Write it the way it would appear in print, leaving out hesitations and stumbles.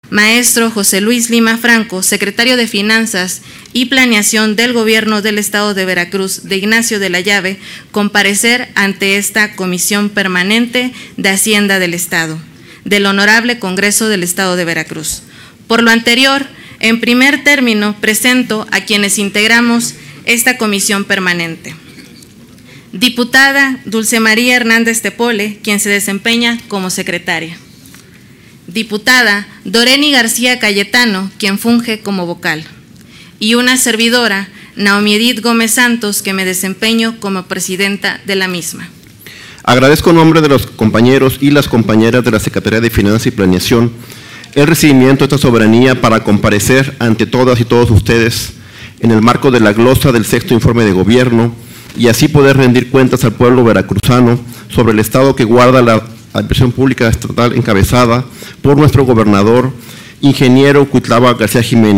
Maestro José Luis Lima Franco, secretario de Finanzas y Planeación del Gobierno del Estado de Veracruz, de Ignacio de la Llave, comparecer ante esta Comisión Permanente de Hacienda del Estado, del Honorable Congreso del Estado de Veracruz. Por lo anterior, en primer término, presento a quienes integramos esta Comisión Permanente. Diputada Dulce María Hernández Tepole, quien se desempeña como secretaria. Diputada Doreni García Cayetano, quien funge como vocal. Y una servidora, Naomi Edith Gómez Santos, que me desempeño como presidenta de la misma. Agradezco en nombre de los compañeros y las compañeras de la Secretaría de Finanzas y Planeación el recibimiento de esta soberanía para comparecer ante todas y todos ustedes en el marco de la glosa del sexto informe de gobierno y así poder rendir cuentas al pueblo veracruzano sobre el estado que guarda la Administración Pública Estatal encabezada por nuestro gobernador, ingeniero Cuitlava García Jiménez.